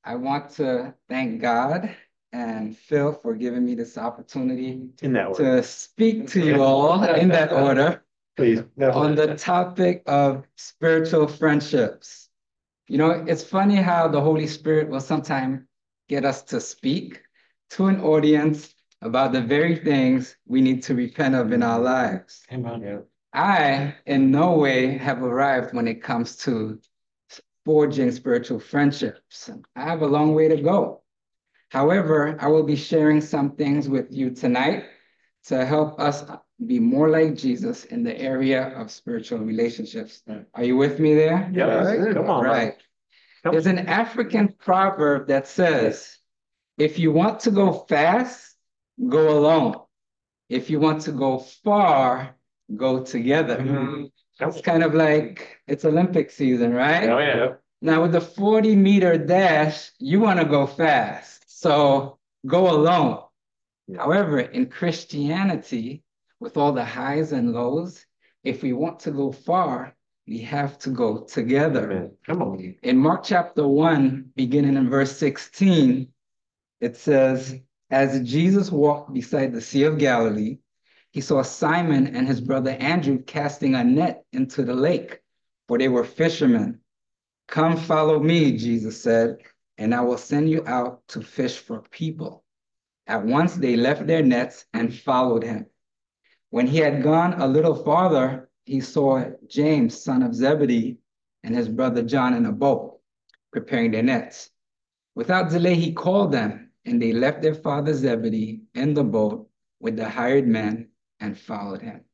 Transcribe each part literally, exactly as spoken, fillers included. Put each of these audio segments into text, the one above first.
I want to thank God and Phil for giving me this opportunity In that order. to speak to you all in that order Please. on the topic of spiritual friendships. You know, it's funny how the Holy Spirit will sometimes get us to speak to an audience about the very things we need to repent of in our lives. Amen. Yeah. I, in no way, have arrived when it comes to forging spiritual friendships. I have a long way to go. However, I will be sharing some things with you tonight to help us be more like Jesus in the area of spiritual relationships. Are you with me there? Yeah, all right. Come on. Right. Come- There's an African proverb that says, if you want to go fast, go alone. If you want to go far, go together. Mhm. It's kind of like it's Olympic season, right? Oh, yeah. Now, with the forty meter dash, you want to go fast. So go alone. Yeah. However, in Christianity, with all the highs and lows, if we want to go far, we have to go together. Amen. Come on. In Mark chapter one, beginning in verse sixteen, it says, as Jesus walked beside the Sea of Galilee, he saw Simon and his brother Andrew casting a net into the lake, for they were fishermen. Come follow me, Jesus said, and I will send you out to fish for people. At once they left their nets and followed him. When he had gone a little farther, he saw James, son of Zebedee, and his brother John in a boat, preparing their nets. Without delay, he called them, and they left their father Zebedee in the boat with the hired men and followed him.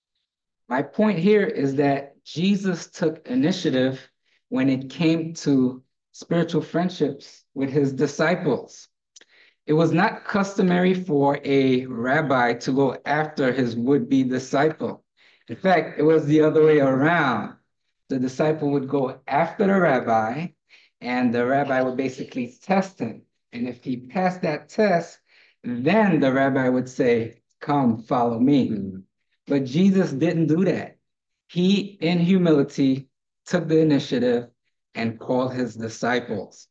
My point here is that Jesus took initiative when it came to spiritual friendships with his disciples. It was not customary for a rabbi to go after his would-be disciple. In fact, it was the other way around. The disciple would go after the rabbi, and the rabbi would basically test him. And if he passed that test, then the rabbi would say, come, follow me. Mm-hmm. But Jesus didn't do that. He, in humility, took the initiative and called his disciples.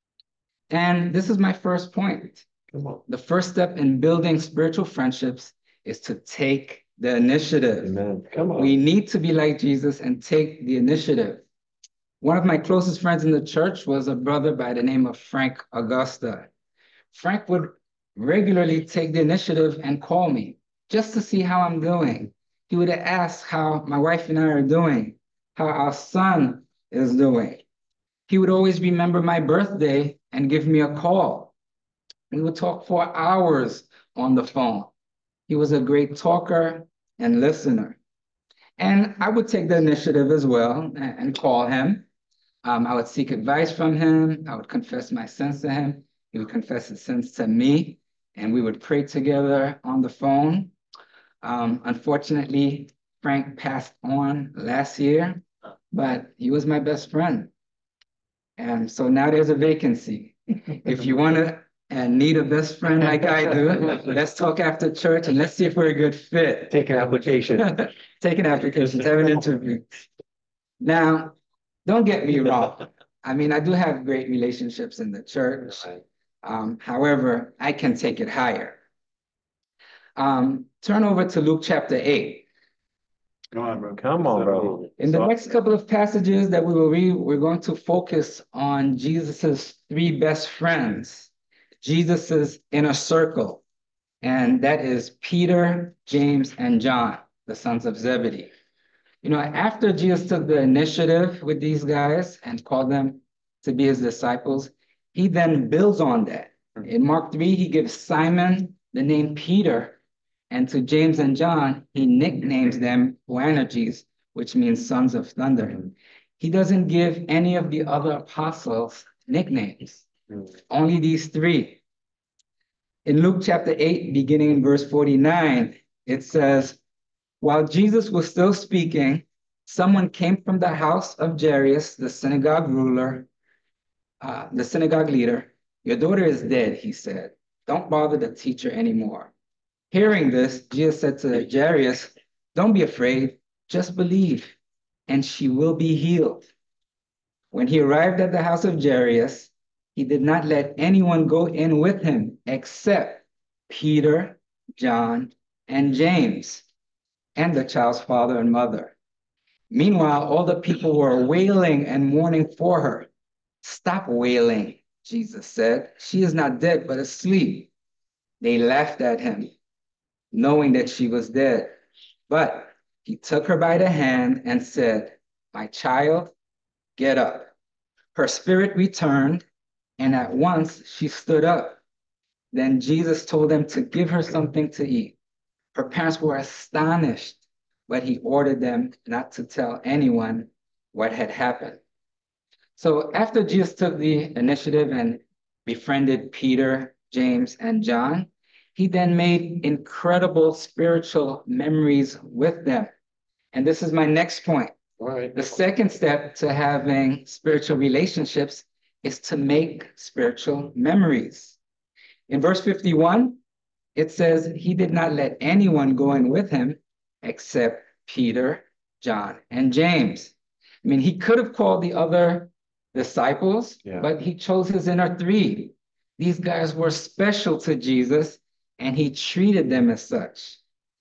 And this is my first point. The first step in building spiritual friendships is to take the initiative. Amen. Come on. We need to be like Jesus and take the initiative. One of my closest friends in the church was a brother by the name of Frank Augusta. Frank would regularly take the initiative and call me just to see how I'm doing. He would ask how my wife and I are doing, how our son is doing. He would always remember my birthday and give me a call. We would talk for hours on the phone. He was a great talker and listener. And I would take the initiative as well and call him. Um, I would seek advice from him. I would confess my sins to him. He would confess his sins to me, and we would pray together on the phone. Um, unfortunately, Frank passed on last year, but he was my best friend. And so now there's a vacancy. If you want to and need a best friend like I do, let's talk after church and let's see if we're a good fit. Take an application. Take an application, have an interview. Now, don't get me wrong. I mean, I do have great relationships in the church. Um, however, I can take it higher. Um, turn over to Luke chapter eight. Come on, bro. Come on, bro. In the next couple of passages that we will read, we're going to focus on Jesus's three best friends, Jesus's inner circle, and that is Peter, James, and John, the sons of Zebedee. You know, after Jesus took the initiative with these guys and called them to be his disciples, he then builds on that. In Mark three, he gives Simon the name Peter, and to James and John, he nicknames them Boanerges, which means sons of thunder. He doesn't give any of the other apostles nicknames, only these three. In Luke chapter eight, beginning in verse forty-nine, it says, while Jesus was still speaking, someone came from the house of Jairus, the synagogue ruler, uh, the synagogue leader. Your daughter is dead, he said. Don't bother the teacher anymore. Hearing this, Jesus said to Jairus, don't be afraid, just believe, and she will be healed. When he arrived at the house of Jairus, He did not let anyone go in with him except Peter, John, and James, and the child's father and mother. Meanwhile, all the people were wailing and mourning for her. Stop wailing, Jesus said. She is not dead, but asleep. They laughed at him, knowing that she was dead. But he took her by the hand and said, my child, get up. Her spirit returned, and at once she stood up. Then Jesus told them to give her something to eat. Her parents were astonished, but he ordered them not to tell anyone what had happened. So after Jesus took the initiative and befriended Peter, James, and John, he then made incredible spiritual memories with them. And this is my next point. All right. The second step to having spiritual relationships is to make spiritual memories. In verse fifty-one, it says, he did not let anyone go in with him except Peter, John, and James. I mean, he could have called the other disciples, Yeah. but he chose his inner three. These guys were special to Jesus, and he treated them as such.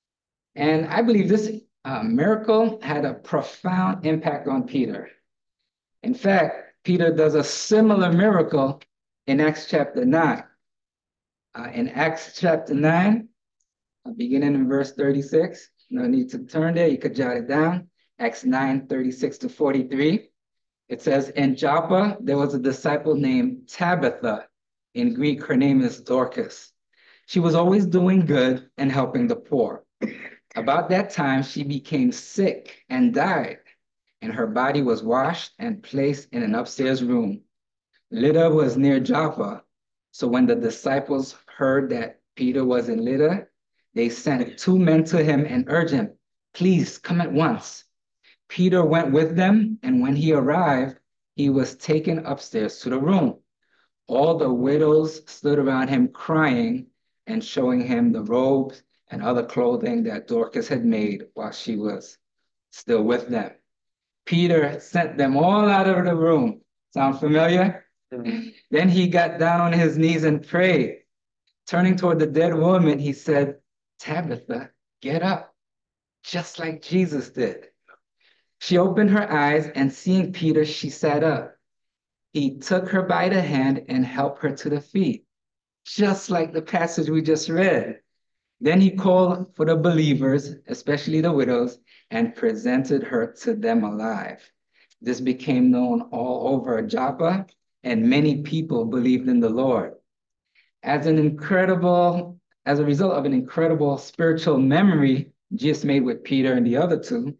And I believe this uh, miracle had a profound impact on Peter. In fact, Peter does a similar miracle in Acts chapter nine. Uh, in Acts chapter nine, uh, beginning in verse thirty-six, no need to turn there, you could jot it down. Acts nine, thirty-six to forty-three. It says, in Joppa, there was a disciple named Tabitha. In Greek, her name is Dorcas. She was always doing good and helping the poor. About that time, she became sick and died, and her body was washed and placed in an upstairs room. Lydda was near Joppa, so when the disciples heard that Peter was in Lydda, they sent two men to him and urged him, please come at once. Peter went with them, and when he arrived, he was taken upstairs to the room. All the widows stood around him crying and showing him the robes and other clothing that Dorcas had made while she was still with them. Peter sent them all out of the room. Sound familiar? Mm-hmm. Then he got down on his knees and prayed. Turning toward the dead woman, he said, Tabitha, get up, just like Jesus did. She opened her eyes, and seeing Peter, she sat up. He took her by the hand and helped her to the feet, just like the passage we just read. Then he called for the believers, especially the widows, and presented her to them alive. This became known all over Joppa, and many people believed in the Lord. As an incredible, as a result of an incredible spiritual memory Jesus made with Peter and the other two,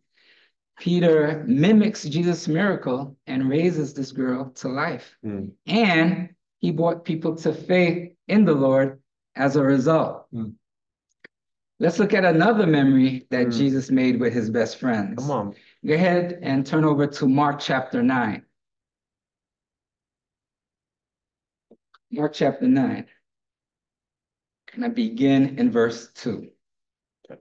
Peter mimics Jesus' miracle and raises this girl to life. Mm. And he brought people to faith in the Lord as a result. Mm. Let's look at another memory that mm. Jesus made with his best friends. Come on. Go ahead and turn over to Mark chapter nine. Mark chapter nine. And I begin in verse two. Okay.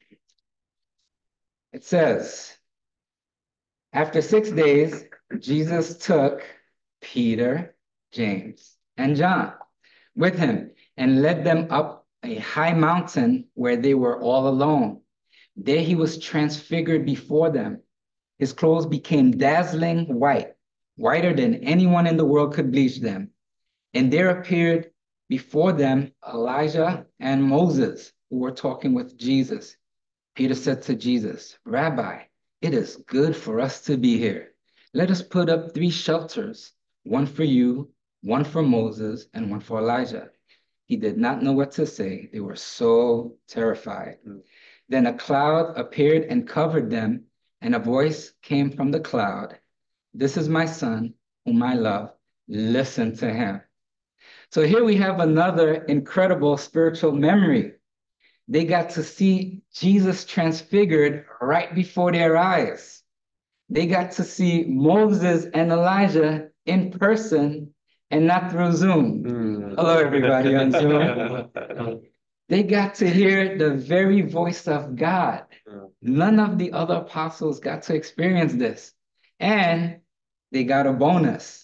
It says, after six days, Jesus took Peter, James, and John with him and led them up a high mountain where they were all alone. There he was transfigured before them. His clothes became dazzling white, whiter than anyone in the world could bleach them. And there appeared before them Elijah and Moses, who were talking with Jesus. Peter said to Jesus, Rabbi, it is good for us to be here. Let us put up three shelters, one for you, one for Moses, and one for Elijah. He did not know what to say. They were so terrified. Mm. Then a cloud appeared and covered them, and a voice came from the cloud. This is my son, whom I love. Listen to him. So here we have another incredible spiritual memory. They got to see Jesus transfigured right before their eyes. They got to see Moses and Elijah in person and not through Zoom. Mm. Hello, everybody on Zoom. They got to hear the very voice of God. None of the other apostles got to experience this. And they got a bonus.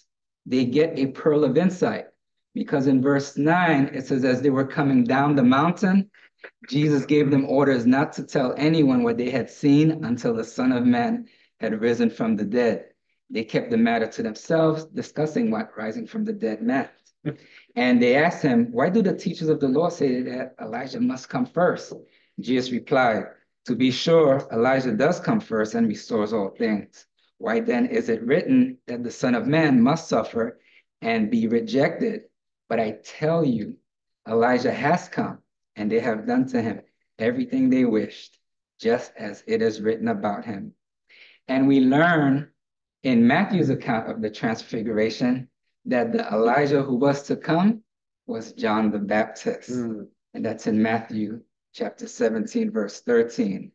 they get a pearl of insight. Because in verse nine, it says, as they were coming down the mountain, Jesus gave them orders not to tell anyone what they had seen until the Son of Man had risen from the dead. They kept the matter to themselves, discussing what rising from the dead meant. And they asked him, why do the teachers of the law say that Elijah must come first? Jesus replied, to be sure, Elijah does come first and restores all things. Why then is it written that the Son of Man must suffer and be rejected? But I tell you, Elijah has come, and they have done to him everything they wished, just as it is written about him. And we learn in Matthew's account of the Transfiguration that the Elijah who was to come was John the Baptist. Mm. And that's in Matthew chapter seventeen, verse thirteen.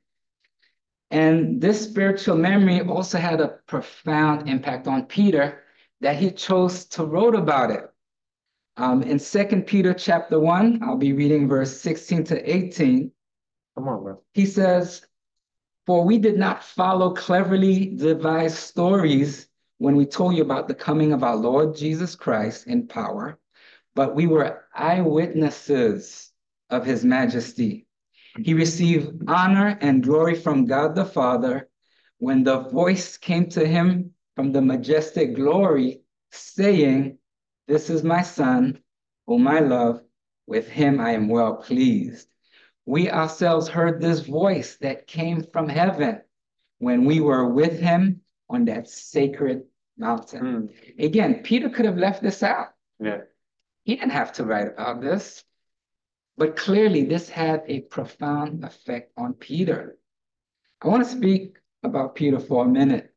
And this spiritual memory also had a profound impact on Peter that he chose to write about it. Um, in Second Peter chapter one, I'll be reading verse sixteen to eighteen. Come on, bro. He says, for we did not follow cleverly devised stories when we told you about the coming of our Lord Jesus Christ in power, but we were eyewitnesses of his majesty. He received honor and glory from God the Father when the voice came to him from the majestic glory, saying, this is my Son, whom I love, with him I am well pleased. We ourselves heard this voice that came from heaven when we were with him on that sacred mountain. Mm. Again, Peter could have left this out. Yeah. He didn't have to write about this. But clearly, this had a profound effect on Peter. I want to speak about Peter for a minute.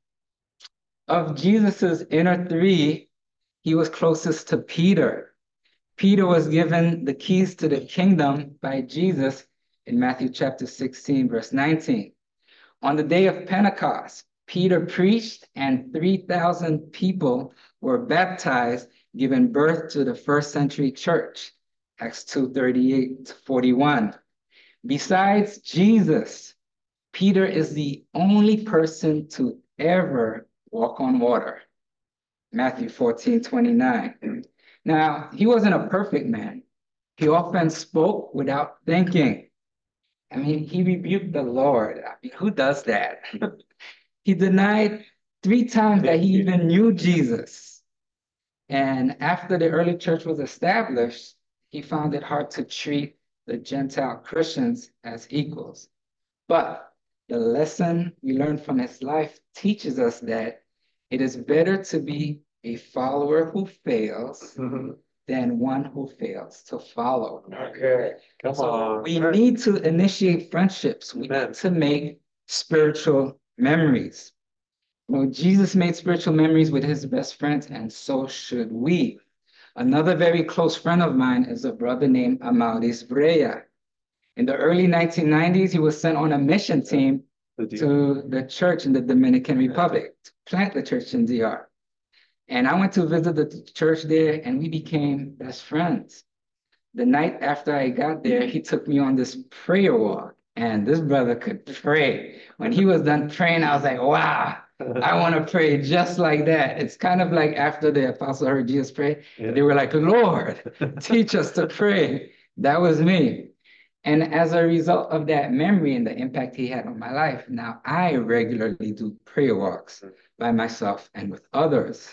Of Jesus's inner three, he was closest to Peter. Peter was given the keys to the kingdom by Jesus in Matthew chapter sixteen, verse nineteen. On the day of Pentecost, Peter preached and three thousand people were baptized, giving birth to the first century church, Acts two, thirty-eight to forty-one. Besides Jesus, Peter is the only person to ever walk on water, Matthew fourteen, twenty-nine. Now, he wasn't a perfect man. He often spoke without thinking. I mean, he rebuked the Lord. I mean, who does that? He denied three times that he even knew Jesus. And after the early church was established, he found it hard to treat the Gentile Christians as equals. But the lesson we learned from his life teaches us that it is better to be a follower who fails mm-hmm. than one who fails to follow. Okay, come so on. We need to initiate friendships. We Amen. Need to make spiritual memories. You know, Jesus made spiritual memories with his best friends, and so should we. Another very close friend of mine is a brother named Amaris Brea. In the early nineteen nineties, he was sent on a mission team to the church in the Dominican Republic to plant the church in D R. And I went to visit the church there, and we became best friends. The night after I got there, he took me on this prayer walk, and this brother could pray. When he was done praying, I was like, wow, I want to pray just like that. It's kind of like after the apostle heard Jesus pray, yeah. They were like, Lord, teach us to pray. That was me. And as a result of that memory and the impact he had on my life, now I regularly do prayer walks by myself and with others.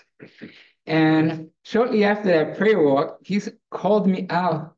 And shortly after that prayer walk, he called me out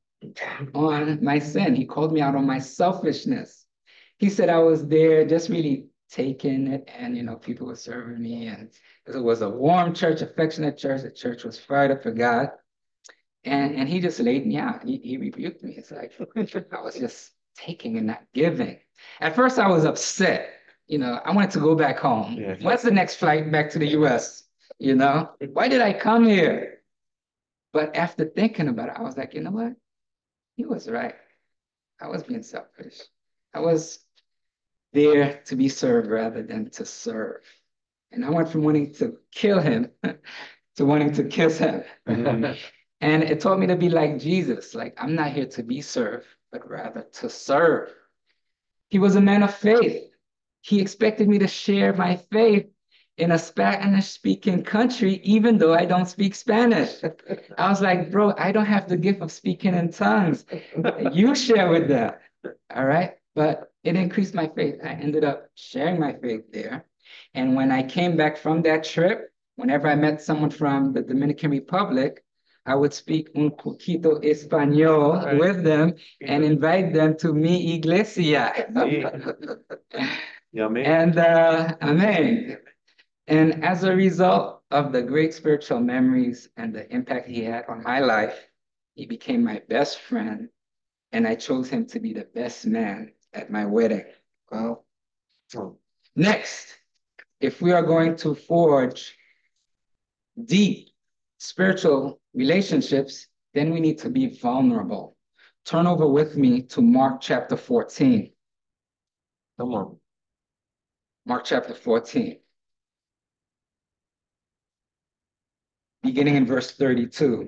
on my sin. He called me out on my selfishness. He said I was there just really taking it, and, you know, people were serving me, and it was a warm church, affectionate church. The church was fired up for God. And, and he just laid me out. He, he rebuked me. It's like, I was just taking and not giving. At first, I was upset. You know, I wanted to go back home. Yeah. What's the next flight back to the U S? You know, why did I come here? But after thinking about it, I was like, you know what? He was right. I was being selfish. I was there to be served rather than to serve. And I went from wanting to kill him to wanting to kiss him. Mm-hmm. And it taught me to be like Jesus. Like, I'm not here to be served, but rather to serve. He was a man of faith. He expected me to share my faith in a Spanish-speaking country, even though I don't speak Spanish. I was like, bro, I don't have the gift of speaking in tongues. You share with them. All right. But it increased my faith. I ended up sharing my faith there. And when I came back from that trip, whenever I met someone from the Dominican Republic, I would speak un poquito español Right. with them and invite them to mi iglesia. Yummy. And uh, amen. And as a result of the great spiritual memories and the impact he had on my life, he became my best friend, and I chose him to be the best man at my wedding. Well, Oh, next, if we are going to forge deep spiritual relationships, then we need to be vulnerable. Turn over with me to Mark chapter fourteen. come on. Mark chapter fourteen, beginning in verse thirty-two.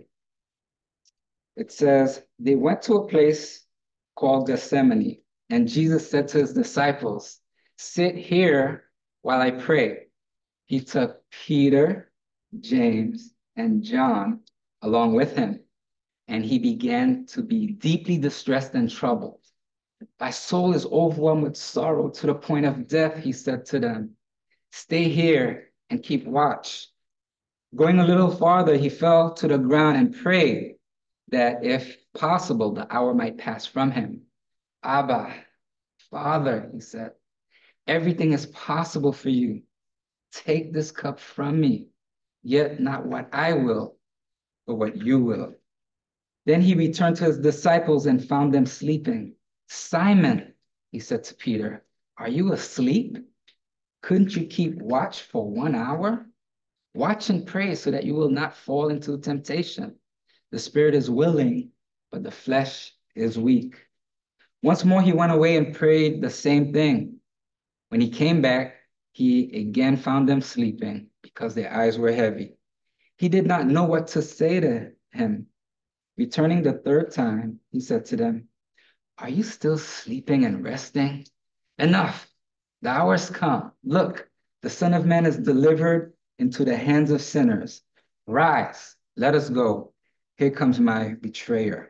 It says, they went to a place called Gethsemane, and Jesus said to his disciples, sit here while I pray. He took Peter, James, and John along with him, and he began to be deeply distressed and troubled. My soul is overwhelmed with sorrow to the point of death, he said to them. Stay here and keep watch. Going a little farther, he fell to the ground and prayed that if possible, the hour might pass from him. Abba, Father, he said, everything is possible for you. Take this cup from me, yet not what I will, but what you will. Then he returned to his disciples and found them sleeping. Simon, he said to Peter, are you asleep? Couldn't you keep watch for one hour? Watch and pray so that you will not fall into temptation. The spirit is willing, but the flesh is weak. Once more, he went away and prayed the same thing. When he came back, he again found them sleeping because their eyes were heavy. He did not know what to say to him. Returning the third time, he said to them, are you still sleeping and resting? Enough. The hour's come. Look, the Son of Man is delivered into the hands of sinners. Rise, let us go. Here comes my betrayer.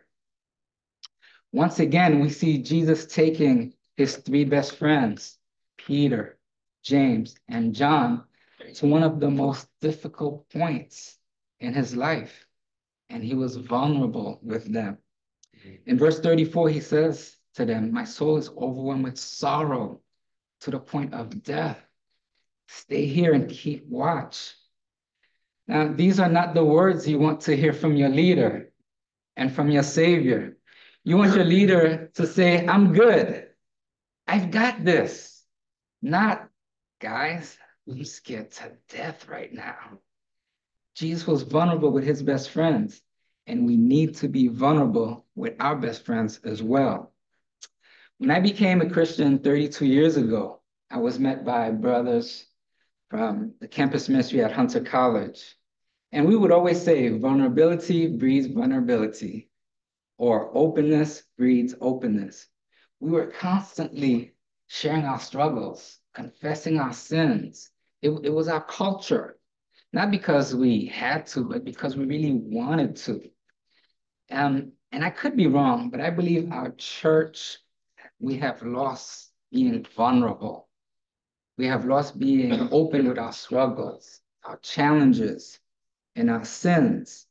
Once again, we see Jesus taking his three best friends, Peter, James, and John, to one of the most difficult points in his life, and he was vulnerable with them. In verse thirty-four, he says to them, my soul is overwhelmed with sorrow to the point of death. Stay here and keep watch. Now, these are not the words you want to hear from your leader and from your Savior. You want your leader to say, I'm good. I've got this. Not, guys, I'm scared to death right now. Jesus was vulnerable with his best friends, and we need to be vulnerable with our best friends as well. When I became a Christian thirty-two years ago, I was met by brothers from the campus ministry at Hunter College. And we would always say vulnerability breeds vulnerability, or openness breeds openness. We were constantly sharing our struggles, confessing our sins. It, it was our culture, not because we had to, but because we really wanted to. Um, and I could be wrong, but I believe our church, we have lost being vulnerable. We have lost being open with our struggles, our challenges, and our sins.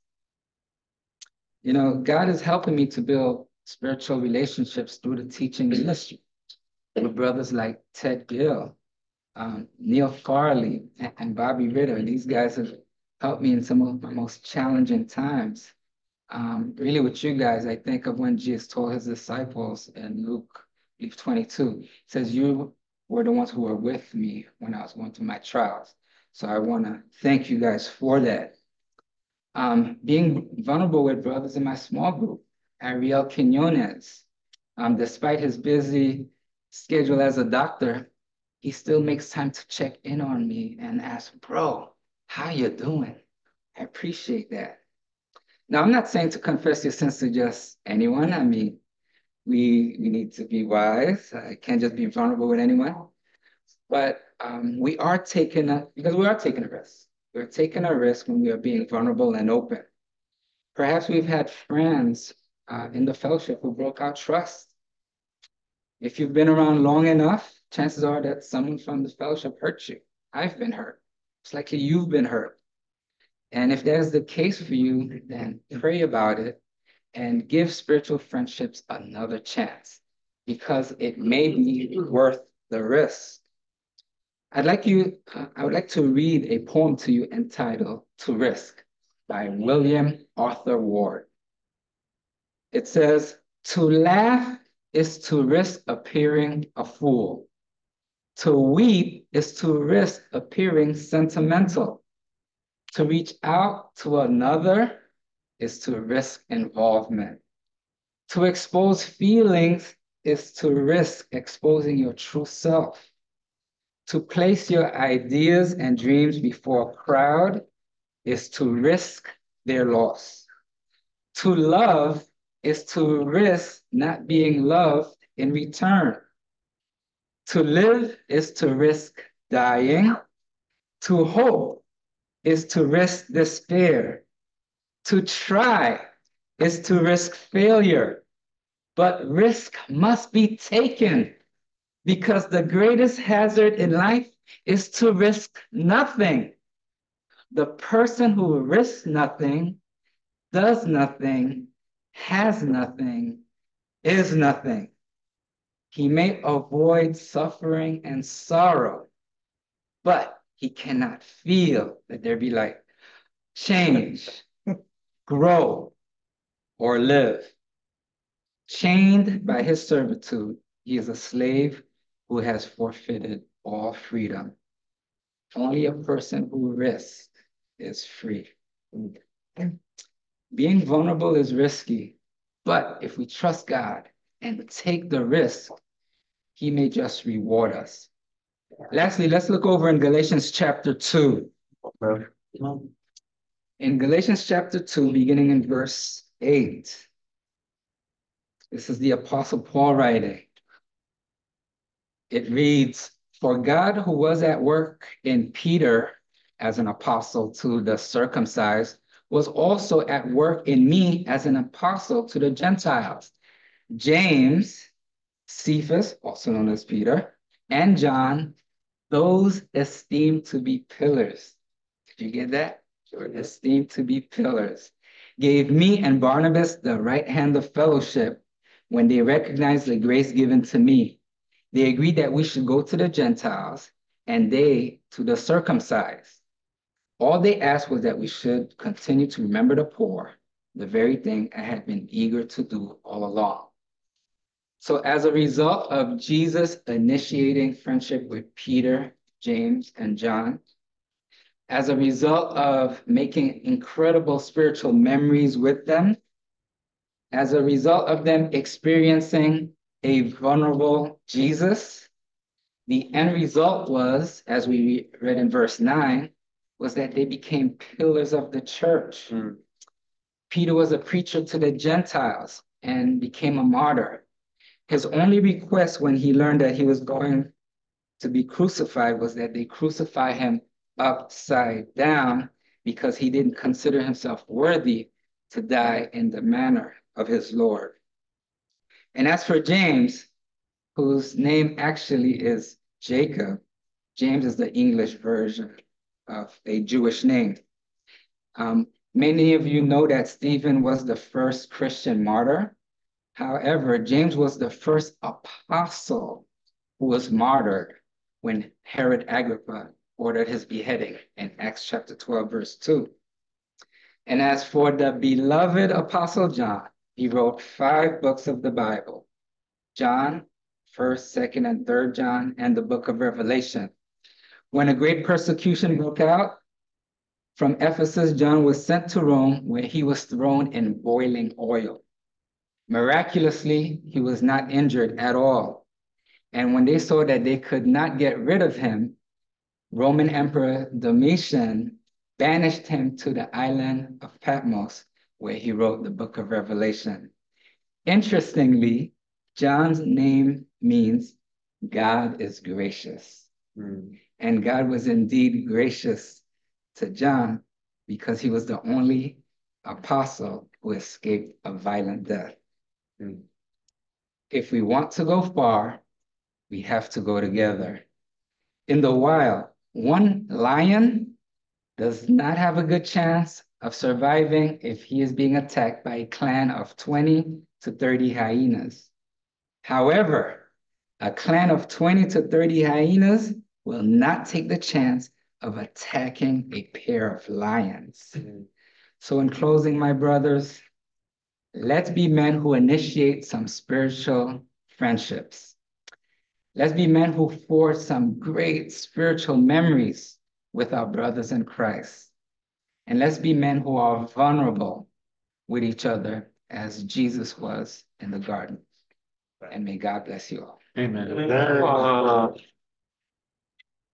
You know, God is helping me to build spiritual relationships through the teaching ministry with brothers like Ted Gill, um, Neil Farley, and, and Bobby Ritter. These guys have helped me in some of my most challenging times. Um, really, with you guys, I think of when Jesus told his disciples in Luke I believe twenty-two, he says, you were the ones who were with me when I was going through my trials. So I want to thank you guys for that. Um, being vulnerable with brothers in my small group, Ariel Quinones, um, despite his busy schedule as a doctor, he still makes time to check in on me and ask, bro, how you doing? I appreciate that. Now, I'm not saying to confess your sins to just anyone. I mean, we, we need to be wise. I can't just be vulnerable with anyone. But um, we are taking a, because we are taking a risk. We're taking a risk when we are being vulnerable and open. Perhaps we've had friends uh, in the fellowship who broke our trust. If you've been around long enough, chances are that someone from the fellowship hurt you. I've been hurt. It's likely you've been hurt. And if that is the case for you, then pray about it and give spiritual friendships another chance because it may be worth the risk. I'd like you, uh, I would like to read a poem to you entitled To Risk by William Arthur Ward. It says, to laugh is to risk appearing a fool. To weep is to risk appearing sentimental. To reach out to another is to risk involvement. To expose feelings is to risk exposing your true self. To place your ideas and dreams before a crowd is to risk their loss. To love is to risk not being loved in return. To live is to risk dying. To hope is to risk despair. To try is to risk failure. But risk must be taken because the greatest hazard in life is to risk nothing. The person who risks nothing, does nothing, has nothing, is nothing. He may avoid suffering and sorrow, but he cannot feel that there be like change, grow, or live. Chained by his servitude, he is a slave who has forfeited all freedom. Only a person who risks is free. Being vulnerable is risky, but if we trust God and take the risk, he may just reward us. Lastly, let's look over in Galatians chapter two. Okay. In Galatians chapter two, beginning in verse eight, this is the Apostle Paul writing. It reads, for God who was at work in Peter as an apostle to the circumcised was also at work in me as an apostle to the Gentiles. James, Cephas, also known as Peter, and John, those esteemed to be pillars. Did you get that? Esteemed to be pillars, gave me and Barnabas the right hand of fellowship when they recognized the grace given to me. They agreed that we should go to the Gentiles and they to the circumcised. All they asked was that we should continue to remember the poor, the very thing I had been eager to do all along. So as a result of Jesus initiating friendship with Peter, James, and John, as a result of making incredible spiritual memories with them, as a result of them experiencing a vulnerable Jesus, the end result was, as we read in verse nine, was that they became pillars of the church. Mm. Peter was a preacher to the Gentiles and became a martyr. His only request when he learned that he was going to be crucified was that they crucify him upside down because he didn't consider himself worthy to die in the manner of his Lord. And as for James, whose name actually is Jacob, James is the English version of a Jewish name. Um, many of you know that Stephen was the first Christian martyr. However, James was the first apostle who was martyred when Herod Agrippa ordered his beheading in Acts chapter twelve, verse two. And as for the beloved apostle John, he wrote five books of the Bible: John, first, second, and third John, and the book of Revelation. When a great persecution broke out from Ephesus, John was sent to Rome, where he was thrown in boiling oil. Miraculously, he was not injured at all. And when they saw that they could not get rid of him, Roman Emperor Domitian banished him to the island of Patmos, where he wrote the book of Revelation. Interestingly, John's name means God is gracious. Mm. And God was indeed gracious to John because he was the only apostle who escaped a violent death. Mm. If we want to go far, we have to go together. In the wild, one lion does not have a good chance of surviving if he is being attacked by a clan of twenty to thirty hyenas. However, a clan of twenty to thirty hyenas will not take the chance of attacking a pair of lions. Mm. So in closing, my brothers, let's be men who initiate some spiritual friendships. Let's be men who forge some great spiritual memories with our brothers in Christ. And let's be men who are vulnerable with each other as Jesus was in the garden. And may God bless you all. Amen. Uh,